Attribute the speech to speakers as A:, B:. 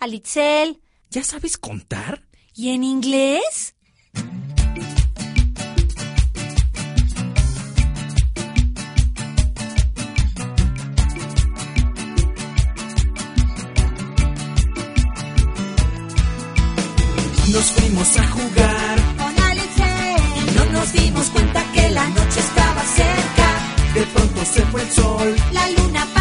A: Alitzel.
B: ¿Ya sabes contar?
A: ¿Y en inglés?
B: Nos fuimos a jugar
A: Con Alitzel.
B: y no nos dimos cuenta que la noche estaba cerca. De pronto se fue el sol.
A: La luna